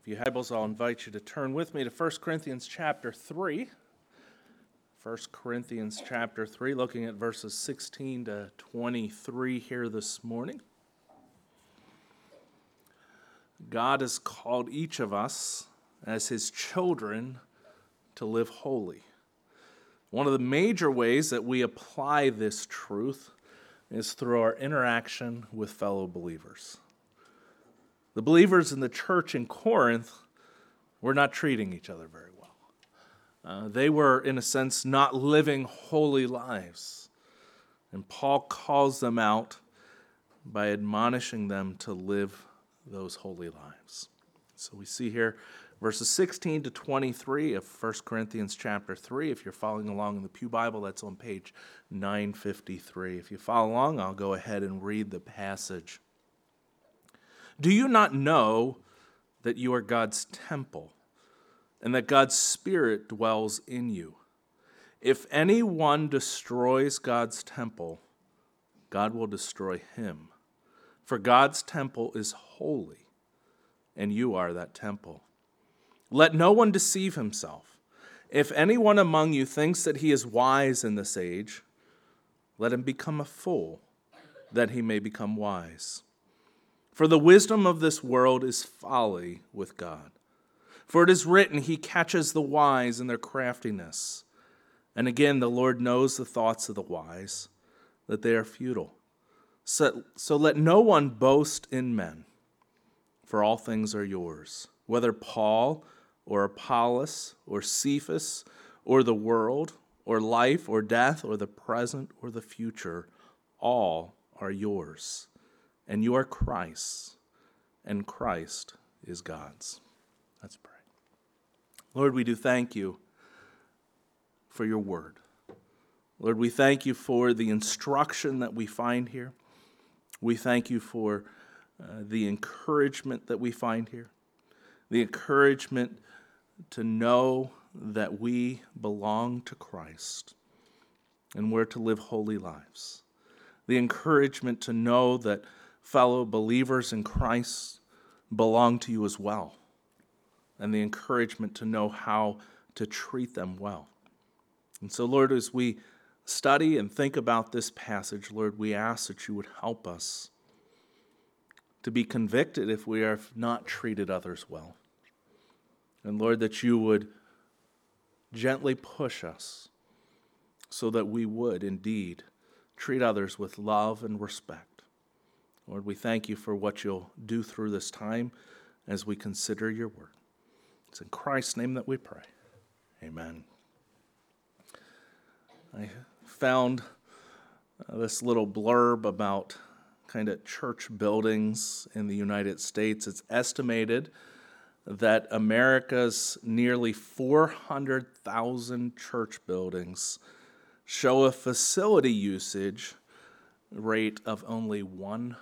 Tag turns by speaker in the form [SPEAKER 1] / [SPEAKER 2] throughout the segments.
[SPEAKER 1] If you have Bibles, I'll invite you to turn with me to 1 Corinthians chapter 3. 1 Corinthians chapter 3, looking at verses 16 to 23 here this morning. God has called each of us as his children to live holy. One of the major ways that we apply this truth is through our interaction with fellow believers. The believers in the church in Corinth were not treating each other very well. They were, in a sense, not living holy lives. And Paul calls them out by admonishing them to live those holy lives. So we see here verses 16 to 23 of 1 Corinthians chapter 3. If you're following along in the Pew Bible, that's on page 953. If you follow along, I'll go ahead and read the passage. Do you not know that you are God's temple and that God's Spirit dwells in you? If anyone destroys God's temple, God will destroy him. For God's temple is holy, and you are that temple. Let no one deceive himself. If anyone among you thinks that he is wise in this age, let him become a fool, that he may become wise. For the wisdom of this world is folly with God. For it is written, he catches the wise in their craftiness. And again, the Lord knows the thoughts of the wise, that they are futile. So let no one boast in men, for all things are yours, whether Paul or Apollos or Cephas or the world or life or death or the present or the future, all are yours. And you are Christ's, and Christ is God's. Let's pray. Lord, we do thank you for your word. Lord, we thank you for the instruction that we find here. We thank you for the encouragement that we find here, the encouragement to know that we belong to Christ and we're to live holy lives, the encouragement to know that fellow believers in Christ belong to you as well, and the encouragement to know how to treat them well. And so, Lord, as we study and think about this passage, Lord, we ask that you would help us to be convicted if we have not treated others well. And Lord, that you would gently push us so that we would indeed treat others with love and respect. Lord, we thank you for what you'll do through this time as we consider your word. It's in Christ's name that we pray. Amen. I found this little blurb about kind of church buildings in the United States. It's estimated that America's nearly 400,000 church buildings show a facility usage rate of only 1%.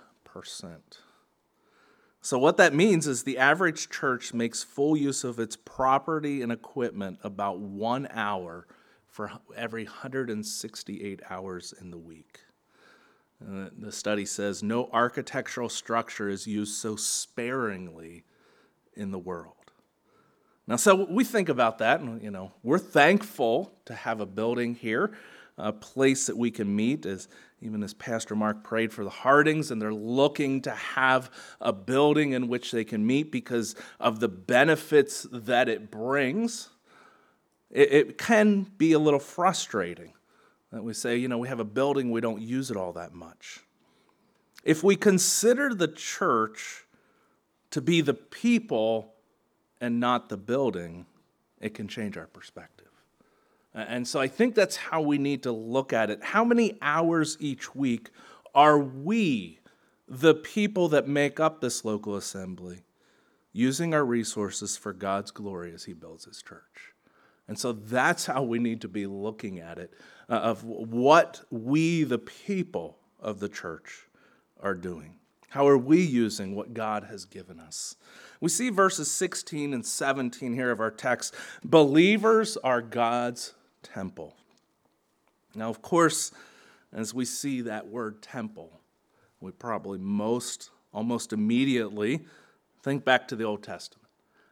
[SPEAKER 1] So what that means is the average church makes full use of its property and equipment about 1 hour for every 168 hours in the week. The study says no architectural structure is used so sparingly in the world. Now, so we think about that, and we're thankful to have a building here, a place that we can meet, even as Pastor Mark prayed for the Hardings, and they're looking to have a building in which they can meet because of the benefits that it brings. It can be a little frustrating that we say, we have a building, we don't use it all that much. If we consider the church to be the people and not the building, it can change our perspective. And so I think that's how we need to look at it. How many hours each week are we, the people that make up this local assembly, using our resources for God's glory as he builds his church? And so that's how we need to be looking at it, of what we, the people of the church, are doing. How are we using what God has given us? We see verses 16 and 17 here of our text. Believers are God's temple. Now, of course, as we see that word temple, we probably almost immediately think back to the Old Testament.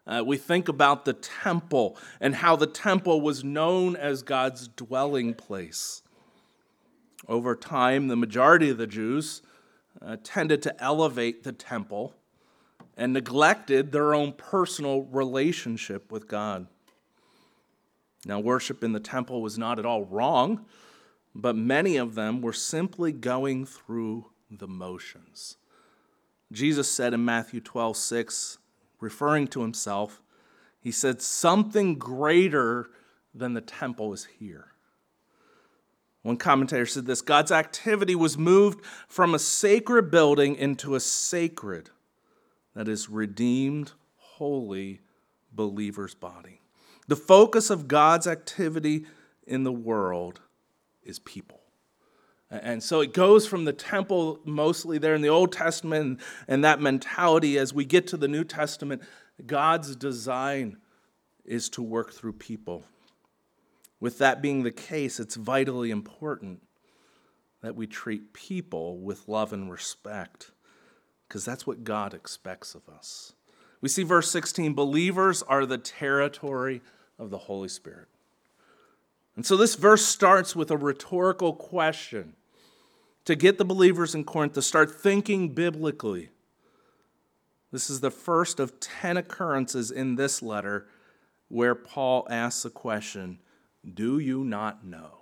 [SPEAKER 1] We think about the temple and how the temple was known as God's dwelling place. Over time, the majority of the Jews tended to elevate the temple and neglected their own personal relationship with God. Now, worship in the temple was not at all wrong, but many of them were simply going through the motions. Jesus said in Matthew 12:6, referring to himself, he said, "Something greater than the temple is here." One commentator said this: God's activity was moved from a sacred building into a sacred, that is, redeemed, holy believer's body. The focus of God's activity in the world is people. And so it goes from the temple, mostly there in the Old Testament, and that mentality as we get to the New Testament, God's design is to work through people. With that being the case, it's vitally important that we treat people with love and respect, because that's what God expects of us. We see verse 16, believers are the territory of the Holy Spirit. And so this verse starts with a rhetorical question to get the believers in Corinth to start thinking biblically. This is the first of 10 occurrences in this letter where Paul asks the question, do you not know?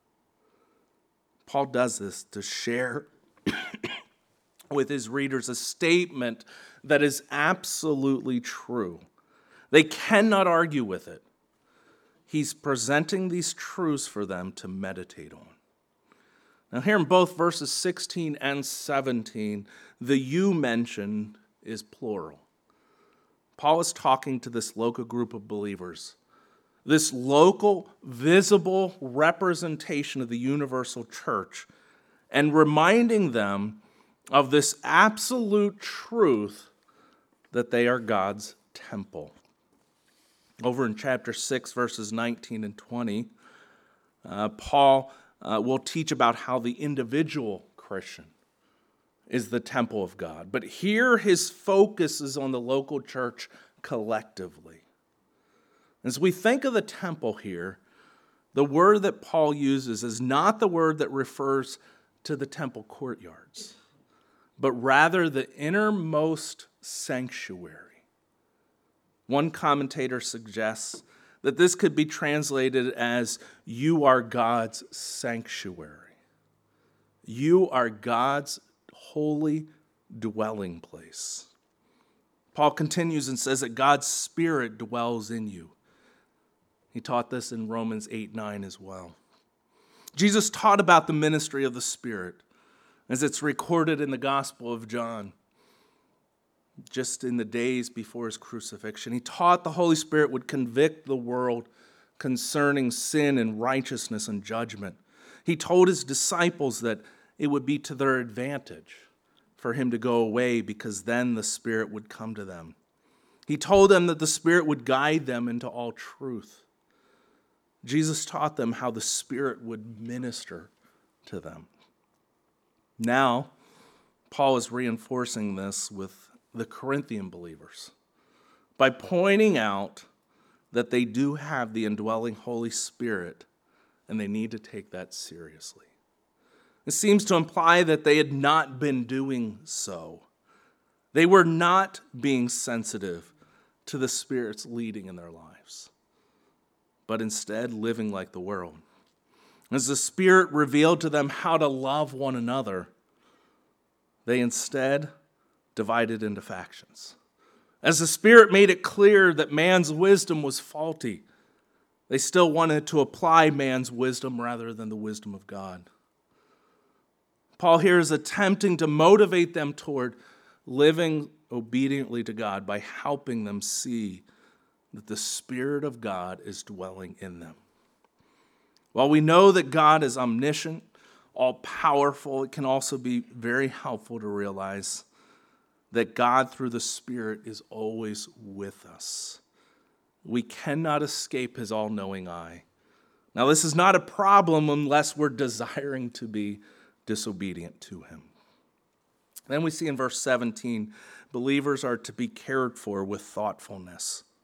[SPEAKER 1] Paul does this to share with his readers a statement that is absolutely true. They cannot argue with it. He's presenting these truths for them to meditate on. Now here in both verses 16 and 17, the you mentioned is plural. Paul is talking to this local group of believers, this local, visible representation of the universal church, and reminding them of this absolute truth that they are God's temple. Over in chapter 6, verses 19 and 20, Paul will teach about how the individual Christian is the temple of God. But here his focus is on the local church collectively. As we think of the temple here, the word that Paul uses is not the word that refers to the temple courtyards, but rather the innermost sanctuary. One commentator suggests that this could be translated as, you are God's sanctuary. You are God's holy dwelling place. Paul continues and says that God's Spirit dwells in you. He taught this in Romans 8:9 as well. Jesus taught about the ministry of the Spirit as it's recorded in the Gospel of John. Just in the days before his crucifixion, he taught the Holy Spirit would convict the world concerning sin and righteousness and judgment. He told his disciples that it would be to their advantage for him to go away, because then the Spirit would come to them. He told them that the Spirit would guide them into all truth. Jesus taught them how the Spirit would minister to them. Now, Paul is reinforcing this with the Corinthian believers by pointing out that they do have the indwelling Holy Spirit and they need to take that seriously. It seems to imply that they had not been doing so. They were not being sensitive to the Spirit's leading in their lives, but instead living like the world. As the Spirit revealed to them how to love one another, they instead divided into factions. As the Spirit made it clear that man's wisdom was faulty, they still wanted to apply man's wisdom rather than the wisdom of God. Paul here is attempting to motivate them toward living obediently to God by helping them see that the Spirit of God is dwelling in them. While we know that God is omniscient, all-powerful, it can also be very helpful to realize that God, through the Spirit, is always with us. We cannot escape his all-knowing eye. Now, this is not a problem unless we're desiring to be disobedient to him. Then we see in verse 17, believers are to be cared for with thoughtfulness.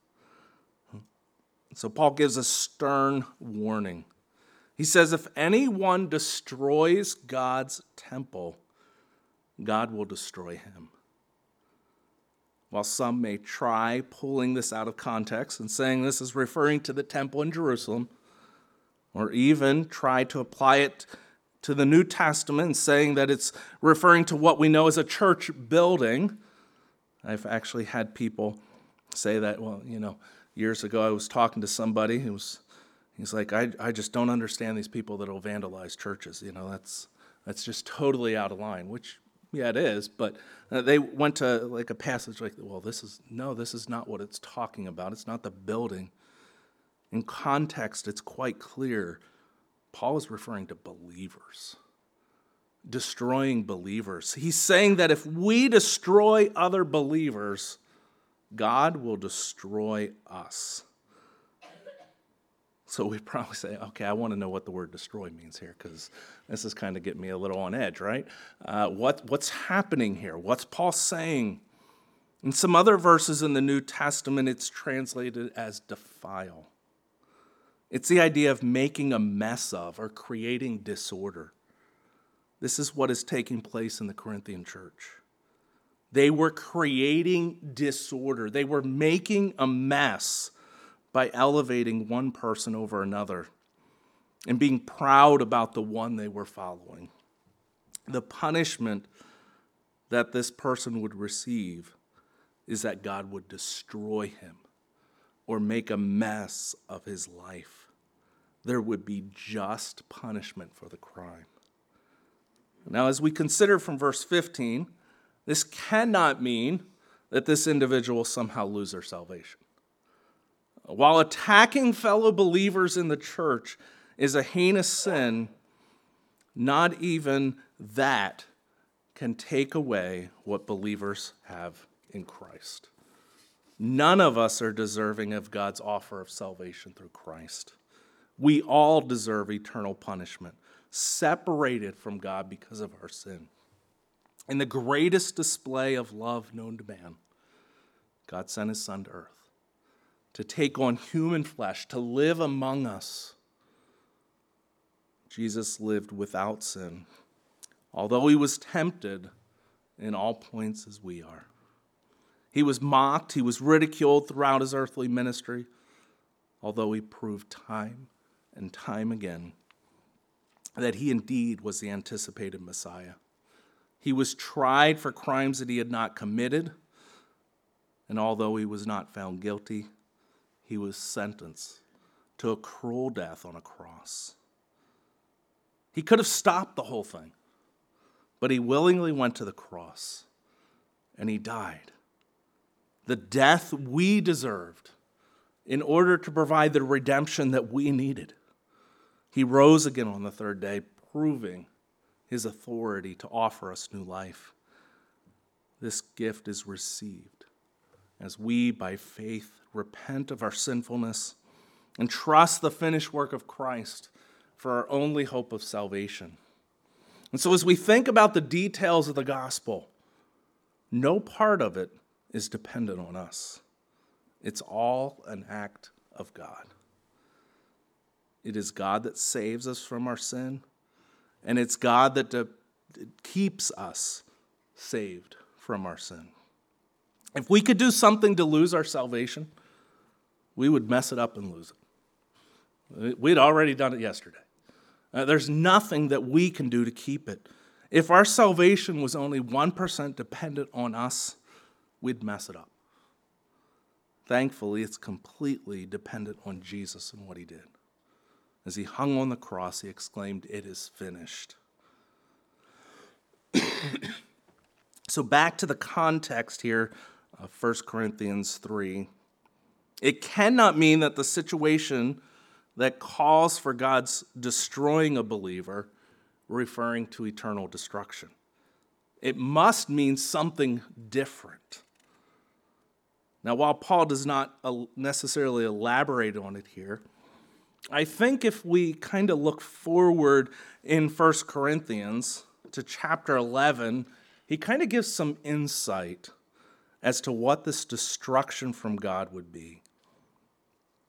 [SPEAKER 1] So Paul gives a stern warning. He says, if anyone destroys God's temple, God will destroy him. While some may try pulling this out of context and saying this is referring to the temple in Jerusalem, or even try to apply it to the New Testament and saying that it's referring to what we know as a church building, I've actually had people say that, well, years ago I was talking to somebody he's like, I just don't understand these people that will vandalize churches. That's just totally out of line, which, yeah, it is. But they went to like a passage like, well, this is not what it's talking about. It's not the building. In context, it's quite clear. Paul is referring to believers, destroying believers. He's saying that if we destroy other believers, God will destroy us. So we probably say, okay, I want to know what the word destroy means here, because this is kind of getting me a little on edge, right? What's happening here? What's Paul saying? In some other verses in the New Testament, it's translated as defile. It's the idea of making a mess of or creating disorder. This is what is taking place in the Corinthian church. They were creating disorder. They were making a mess by elevating one person over another and being proud about the one they were following. The punishment that this person would receive is that God would destroy him or make a mess of his life. There would be just punishment for the crime. Now, as we consider from verse 15, this cannot mean that this individual somehow lose their salvation. While attacking fellow believers in the church is a heinous sin, not even that can take away what believers have in Christ. None of us are deserving of God's offer of salvation through Christ. We all deserve eternal punishment, separated from God because of our sin. In the greatest display of love known to man, God sent his Son to earth to take on human flesh, to live among us. Jesus lived without sin, although he was tempted in all points as we are. He was mocked, he was ridiculed throughout his earthly ministry, although he proved time and time again that he indeed was the anticipated Messiah. He was tried for crimes that he had not committed, and although he was not found guilty, he was sentenced to a cruel death on a cross. He could have stopped the whole thing, but he willingly went to the cross, and he died. The death we deserved in order to provide the redemption that we needed. He rose again on the third day, proving his authority to offer us new life. This gift is received as we, by faith, repent of our sinfulness and trust the finished work of Christ for our only hope of salvation. And so as we think about the details of the gospel, no part of it is dependent on us. It's all an act of God. It is God that saves us from our sin, and it's God that keeps us saved from our sin. If we could do something to lose our salvation, we would mess it up and lose it. We'd already done it yesterday. There's nothing that we can do to keep it. If our salvation was only 1% dependent on us, we'd mess it up. Thankfully, it's completely dependent on Jesus and what he did. As he hung on the cross, he exclaimed, "It is finished." So back to the context here of 1 Corinthians 3. It cannot mean that the situation that calls for God's destroying a believer, referring to eternal destruction. It must mean something different. Now, while Paul does not necessarily elaborate on it here, I think if we kind of look forward in 1 Corinthians to chapter 11, he kind of gives some insight as to what this destruction from God would be.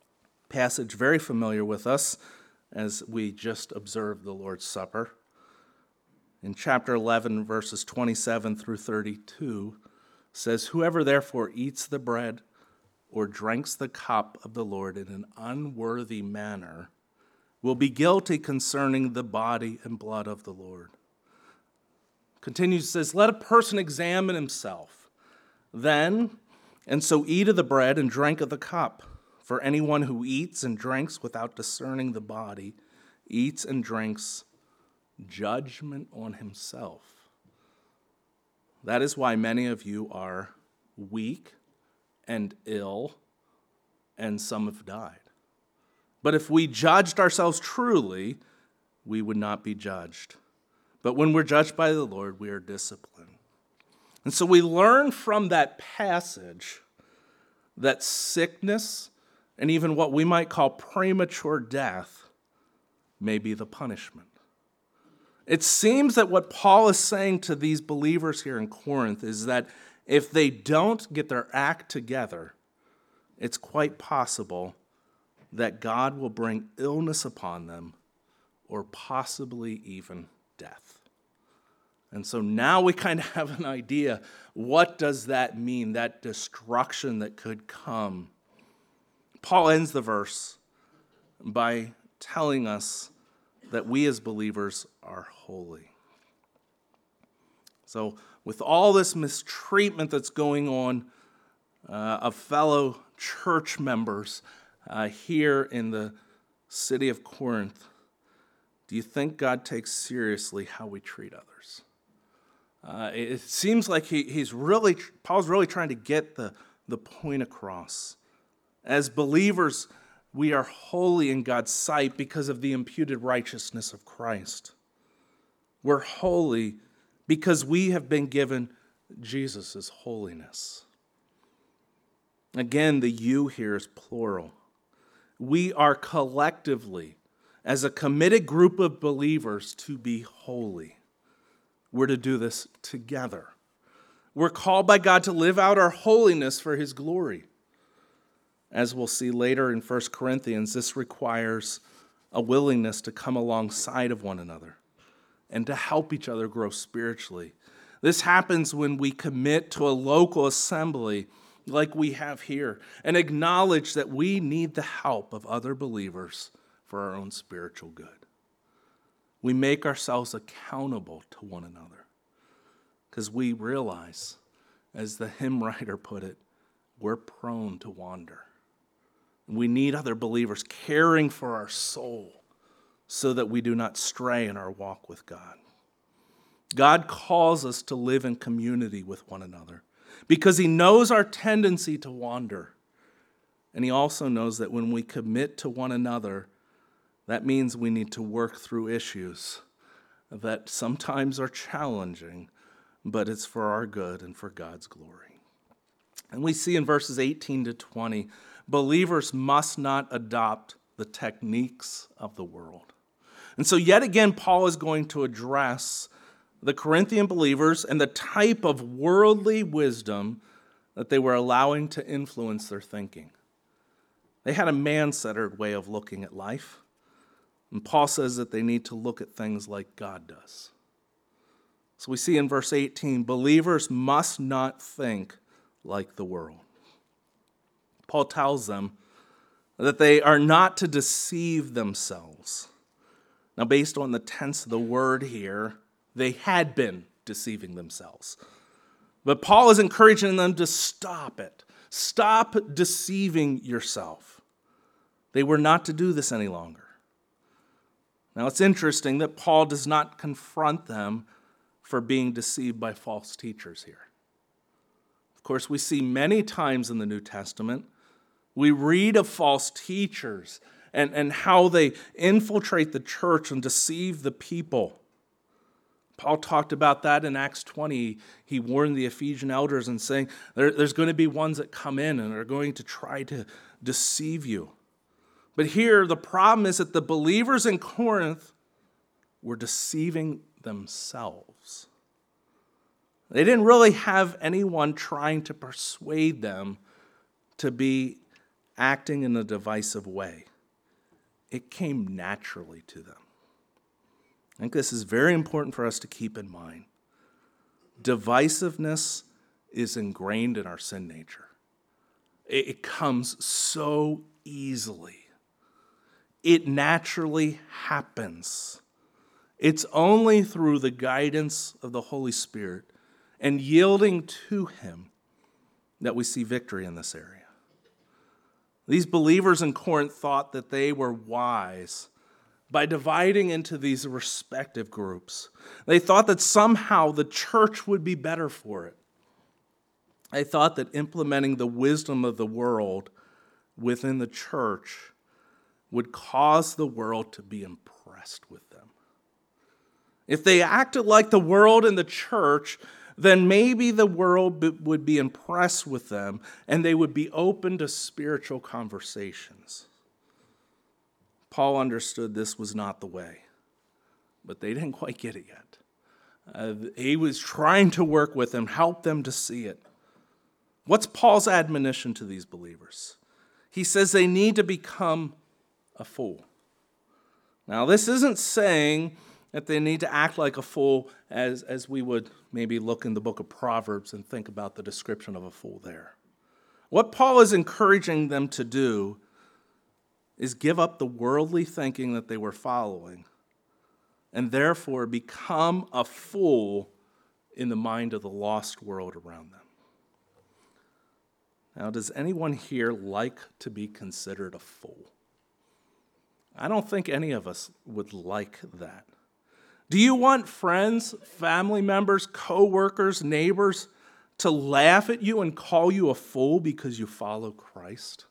[SPEAKER 1] passage very familiar with us as we just observed the Lord's Supper. In chapter 11, verses 27 through 32, says, "Whoever therefore eats the bread or drinks the cup of the Lord in an unworthy manner will be guilty concerning the body and blood of the Lord." Continues, says, "Let a person examine himself, then, and so eat of the bread and drink of the cup. For anyone who eats and drinks without discerning the body eats and drinks judgment on himself. That is why many of you are weak and ill, and some have died. But if we judged ourselves truly, we would not be judged. But when we're judged by the Lord, we are disciplined." And so we learn from that passage that sickness and even what we might call premature death may be the punishment. It seems that what Paul is saying to these believers here in Corinth is that if they don't get their act together, it's quite possible that God will bring illness upon them or possibly even death. And so now we kind of have an idea, what does that mean, that destruction that could come? Paul ends the verse by telling us that we as believers are holy. So with all this mistreatment that's going on of fellow church members here in the city of Corinth, do you think God takes seriously how we treat others? It seems like Paul's really trying to get the point across. As believers, we are holy in God's sight because of the imputed righteousness of Christ. We're holy because we have been given Jesus' holiness. Again, the you here is plural. We are collectively, as a committed group of believers, to be holy. We're to do this together. We're called by God to live out our holiness for His glory. As we'll see later in 1 Corinthians, this requires a willingness to come alongside of one another and to help each other grow spiritually. This happens when we commit to a local assembly like we have here and acknowledge that we need the help of other believers for our own spiritual good. We make ourselves accountable to one another because we realize, as the hymn writer put it, we're prone to wander. We need other believers caring for our soul so that we do not stray in our walk with God. God calls us to live in community with one another because He knows our tendency to wander. And He also knows that when we commit to one another, that means we need to work through issues that sometimes are challenging, but it's for our good and for God's glory. And we see in verses 18 to 20, believers must not adopt the techniques of the world. And so yet again, Paul is going to address the Corinthian believers and the type of worldly wisdom that they were allowing to influence their thinking. They had a man-centered way of looking at life. And Paul says that they need to look at things like God does. So we see in verse 18, believers must not think like the world. Paul tells them that they are not to deceive themselves. Now, based on the tense of the word here, they had been deceiving themselves. But Paul is encouraging them to stop it. Stop deceiving yourself. They were not to do this any longer. Now, it's interesting that Paul does not confront them for being deceived by false teachers here. Of course, we see many times in the New Testament, we read of false teachers and how they infiltrate the church and deceive the people. Paul talked about that in Acts 20. He warned the Ephesian elders and saying, there's going to be ones that come in and are going to try to deceive you. But here, the problem is that the believers in Corinth were deceiving themselves. They didn't really have anyone trying to persuade them to be acting in a divisive way. It came naturally to them. I think this is very important for us to keep in mind. Divisiveness is ingrained in our sin nature. It comes so easily. It naturally happens. It's only through the guidance of the Holy Spirit and yielding to Him that we see victory in this area. These believers in Corinth thought that they were wise by dividing into these respective groups. They thought that somehow the church would be better for it. They thought that implementing the wisdom of the world within the church would cause the world to be impressed with them. If they acted like the world in the church, then maybe the world would be impressed with them and they would be open to spiritual conversations. Paul understood this was not the way, but they didn't quite get it yet. He was trying to work with them, help them to see it. What's Paul's admonition to these believers? He says they need to become a fool. Now, this isn't saying that they need to act like a fool as we would maybe look in the book of Proverbs and think about the description of a fool there. What Paul is encouraging them to do is give up the worldly thinking that they were following and therefore become a fool in the mind of the lost world around them. Now, does anyone here like to be considered a fool? I don't think any of us would like that. Do you want friends, family members, co-workers, neighbors to laugh at you and call you a fool because you follow Christ?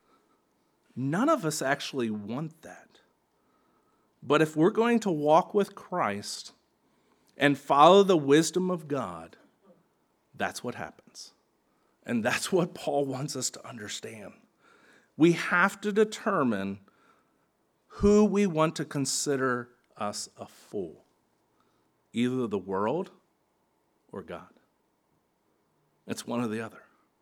[SPEAKER 1] None of us actually want that. But if we're going to walk with Christ and follow the wisdom of God, that's what happens. And that's what Paul wants us to understand. We have to determine who we want to consider us a fool. Either the world or God. It's one or the other.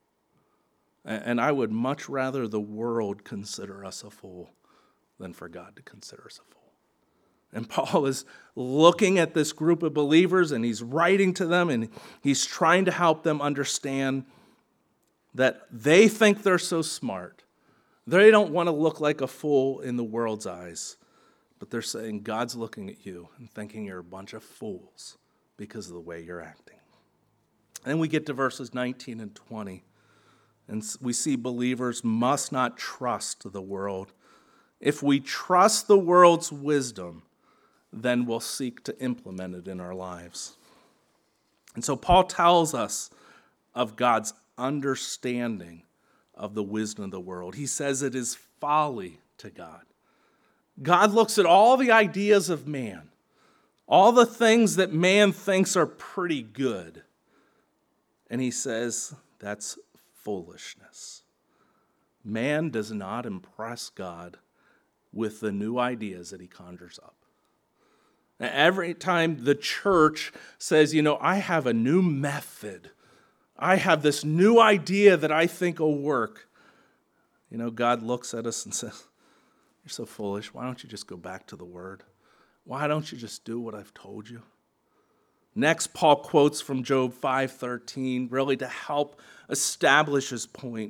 [SPEAKER 1] And I would much rather the world consider us a fool than for God to consider us a fool. And Paul is looking at this group of believers and he's writing to them and he's trying to help them understand that they think they're so smart. They don't want to look like a fool in the world's eyes. But they're saying God's looking at you and thinking you're a bunch of fools because of the way you're acting. Then we get to verses 19 and 20. And we see believers must not trust the world. If we trust the world's wisdom, then we'll seek to implement it in our lives. And so Paul tells us of God's understanding of the wisdom of the world. He says it is folly to God. God looks at all the ideas of man, all the things that man thinks are pretty good, and he says that's foolishness. Man does not impress God with the new ideas that he conjures up. Every time the church says, I have a new method, I have this new idea that I think will work, God looks at us and says, you're so foolish. Why don't you just go back to the Word? Why don't you just do what I've told you? Next, Paul quotes from Job 5:13, really to help establish his point.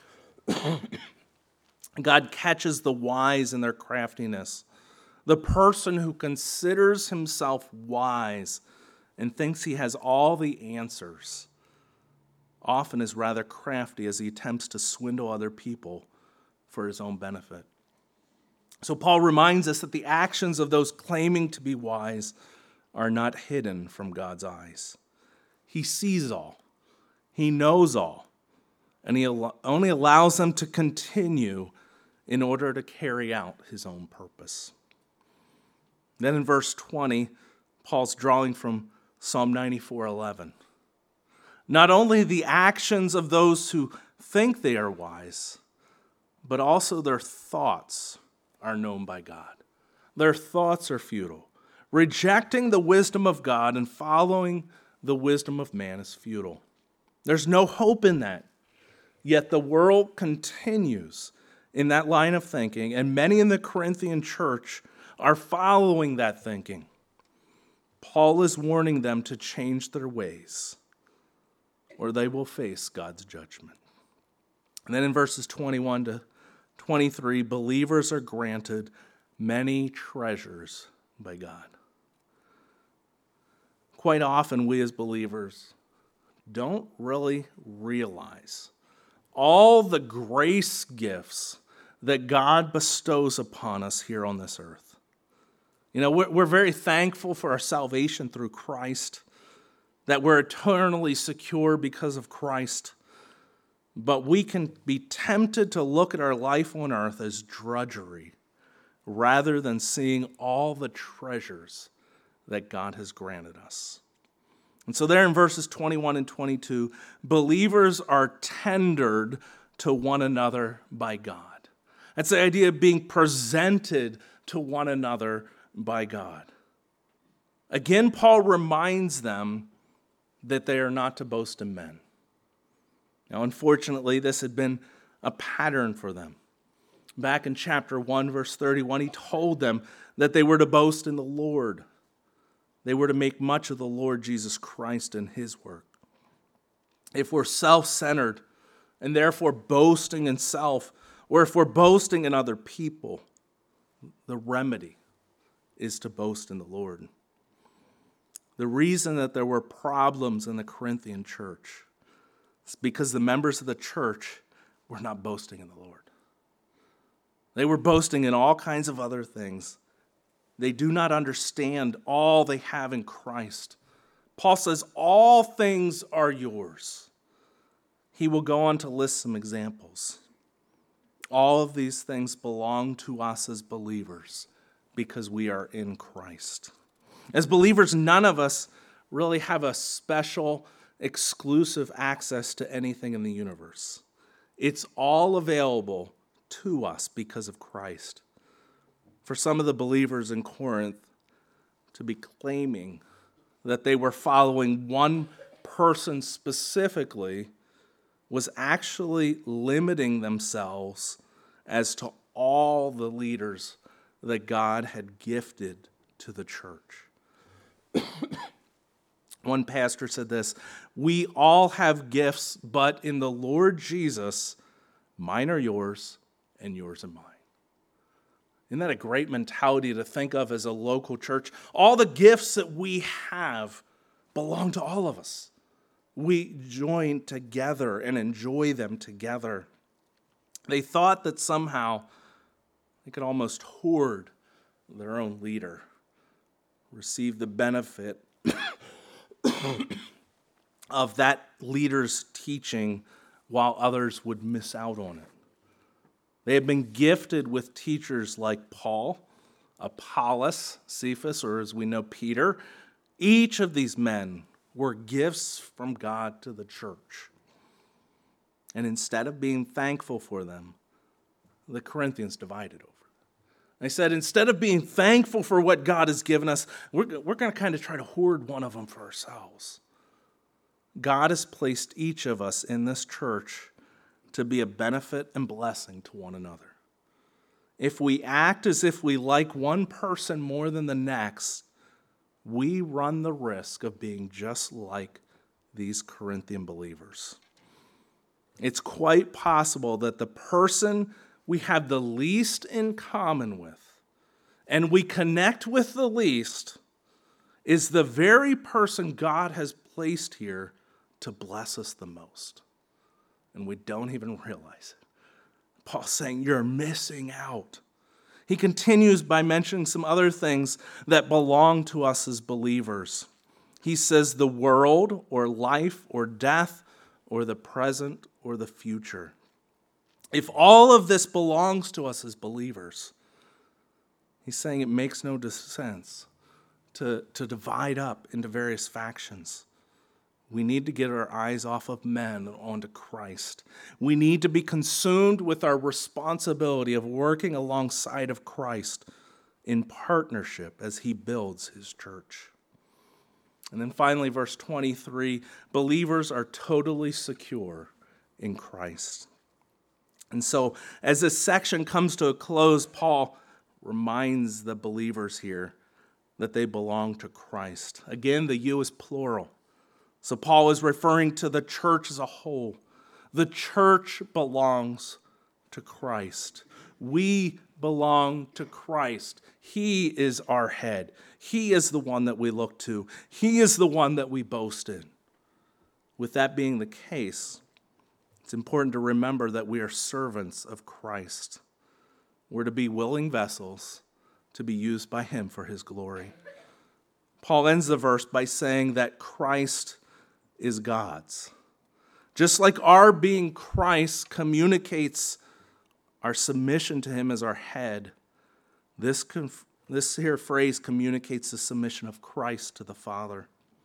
[SPEAKER 1] God catches the wise in their craftiness. The person who considers himself wise and thinks he has all the answers often is rather crafty as he attempts to swindle other people for his own benefit. So Paul reminds us that the actions of those claiming to be wise are not hidden from God's eyes. He sees all. He knows all. And he only allows them to continue in order to carry out his own purpose. Then in verse 20, Paul's drawing from Psalm 94:11. Not only the actions of those who think they are wise, but also their thoughts are known by God. Their thoughts are futile. Rejecting the wisdom of God and following the wisdom of man is futile. There's no hope in that. Yet the world continues in that line of thinking, and many in the Corinthian church are following that thinking. Paul is warning them to change their ways, or they will face God's judgment. And then in verses 21 to 23, believers are granted many treasures by God. Quite often, we as believers don't really realize all the grace gifts that God bestows upon us here on this earth. You know, we're very thankful for our salvation through Christ, that we're eternally secure because of Christ. But we can be tempted to look at our life on earth as drudgery rather than seeing all the treasures that God has granted us. And so there in verses 21 and 22, believers are tendered to one another by God. That's the idea of being presented to one another by God. Again, Paul reminds them that they are not to boast in men. Now, unfortunately, this had been a pattern for them. Back in chapter 1, verse 31, he told them that they were to boast in the Lord. They were to make much of the Lord Jesus Christ and his work. If we're self-centered and therefore boasting in self, or if we're boasting in other people, the remedy is to boast in the Lord. The reason that there were problems in the Corinthian church is because the members of the church were not boasting in the Lord. They were boasting in all kinds of other things. They do not understand all they have in Christ. Paul says, all things are yours. He will go on to list some examples. All of these things belong to us as believers because we are in Christ. As believers, none of us really have a special, exclusive access to anything in the universe. It's all available to us because of Christ. For some of the believers in Corinth to be claiming that they were following one person specifically was actually limiting themselves as to all the leaders that God had gifted to the church. One pastor said this, "We all have gifts, but in the Lord Jesus, mine are yours and yours are mine." Isn't that a great mentality to think of as a local church? All the gifts that we have belong to all of us. We join together and enjoy them together. They thought that somehow they could almost hoard their own leader, receive the benefit of that leader's teaching while others would miss out on it. They had been gifted with teachers like Paul, Apollos, Cephas, or as we know, Peter. Each of these men were gifts from God to the church. And instead of being thankful for them, the Corinthians divided over it. They said, instead of being thankful for what God has given us, we're going to kind of try to hoard one of them for ourselves. God has placed each of us in this church to be a benefit and blessing to one another. If we act as if we like one person more than the next, we run the risk of being just like these Corinthian believers. It's quite possible that the person we have the least in common with and we connect with the least is the very person God has placed here to bless us the most. And we don't even realize it. Paul's saying, you're missing out. He continues by mentioning some other things that belong to us as believers. He says the world or life or death or the present or the future. If all of this belongs to us as believers, he's saying it makes no sense to divide up into various factions. We need to get our eyes off of men onto Christ. We need to be consumed with our responsibility of working alongside of Christ in partnership as he builds his church. And then finally, verse 23, believers are totally secure in Christ. And so as this section comes to a close, Paul reminds the believers here that they belong to Christ. Again, the you is plural. So Paul is referring to the church as a whole. The church belongs to Christ. We belong to Christ. He is our head. He is the one that we look to. He is the one that we boast in. With that being the case, it's important to remember that we are servants of Christ. We're to be willing vessels to be used by him for his glory. Paul ends the verse by saying that Christ is God's. Just like our being Christ communicates our submission to him as our head, this here phrase communicates the submission of Christ to the Father.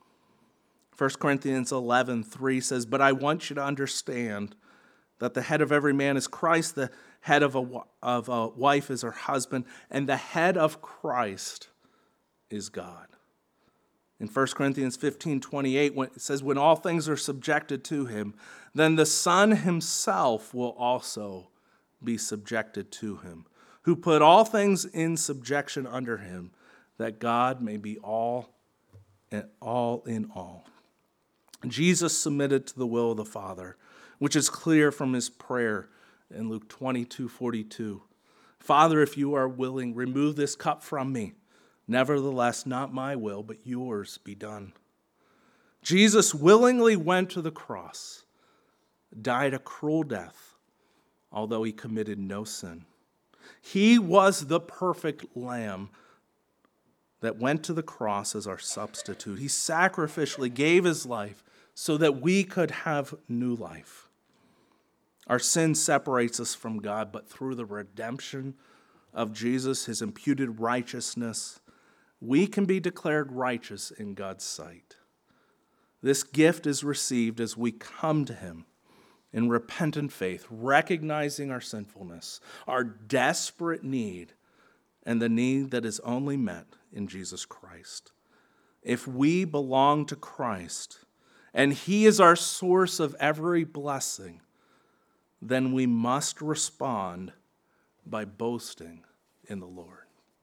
[SPEAKER 1] 1 Corinthians 11:3 says, "But I want you to understand that the head of every man is Christ, the head of a wife is her husband, and the head of Christ is God." In 1 Corinthians 15:28, it says, "When all things are subjected to him, then the Son himself will also be subjected to him, who put all things in subjection under him, that God may be all in all." Jesus submitted to the will of the Father, which is clear from his prayer in Luke 22:42. "Father, if you are willing, remove this cup from me. Nevertheless, not my will, but yours be done." Jesus willingly went to the cross, died a cruel death, although he committed no sin. He was the perfect lamb that went to the cross as our substitute. He sacrificially gave his life so that we could have new life. Our sin separates us from God, but through the redemption of Jesus, his imputed righteousness, we can be declared righteous in God's sight. This gift is received as we come to him in repentant faith, recognizing our sinfulness, our desperate need, and the need that is only met in Jesus Christ. If we belong to Christ, and he is our source of every blessing, then we must respond by boasting in the Lord.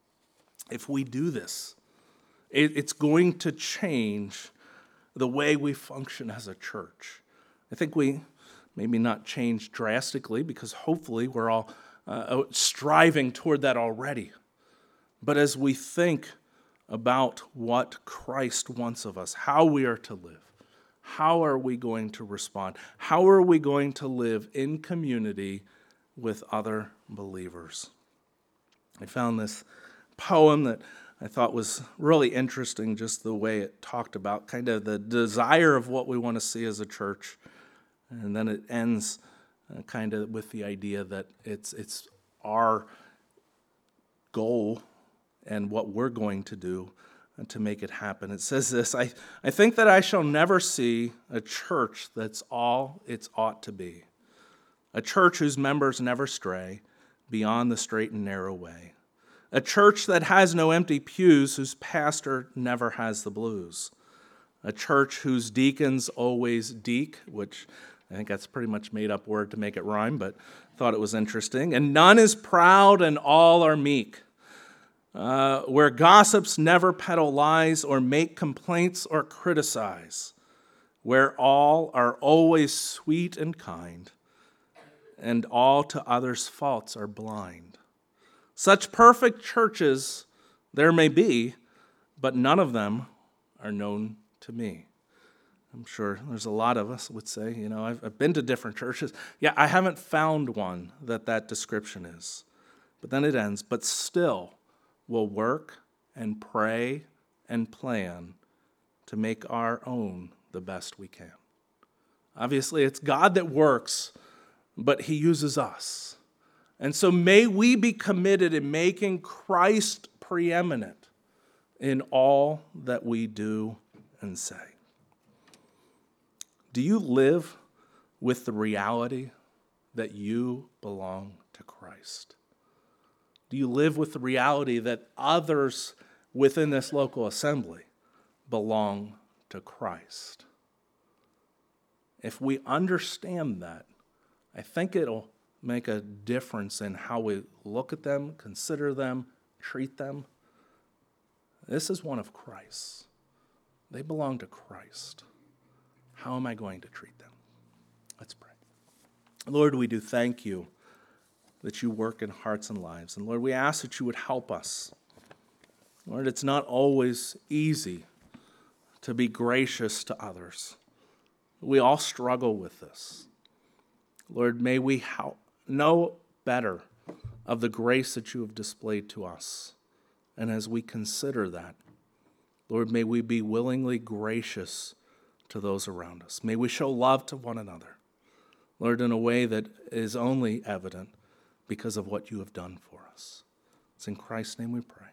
[SPEAKER 1] If we do this, it's going to change the way we function as a church. I think we maybe not change drastically, because hopefully we're all striving toward that already. But as we think about what Christ wants of us, how we are to live, how are we going to respond? How are we going to live in community with other believers? I found this poem that I thought was really interesting, just the way it talked about kind of the desire of what we want to see as a church. And then it ends kind of with the idea that it's our goal and what we're going to do to make it happen. It says this: I think that I shall never see a church that's all it ought to be, a church whose members never stray beyond the straight and narrow way, a church that has no empty pews, whose pastor never has the blues, a church whose deacons always deek, which I think that's a pretty much made up word to make it rhyme, but thought it was interesting, and none is proud and all are meek, where gossips never peddle lies or make complaints or criticize, where all are always sweet and kind, and all to others' faults are blind. Such perfect churches there may be, but none of them are known to me. I'm sure there's a lot of us would say, I've been to different churches. Yeah, I haven't found one that description is. But then it ends, but still we'll work and pray and plan to make our own the best we can. Obviously, it's God that works, but he uses us. And so may we be committed in making Christ preeminent in all that we do and say. Do you live with the reality that you belong to Christ? Do you live with the reality that others within this local assembly belong to Christ? If we understand that, I think it'll make a difference in how we look at them, consider them, treat them. This is one of Christ's. They belong to Christ. How am I going to treat them? Let's pray. Lord, we do thank you that you work in hearts and lives. And Lord, we ask that you would help us. Lord, it's not always easy to be gracious to others. We all struggle with this. Lord, may we know better of the grace that you have displayed to us. And as we consider that, Lord, may we be willingly gracious to those around us. May we show love to one another, Lord, in a way that is only evident because of what you have done for us. It's in Christ's name we pray.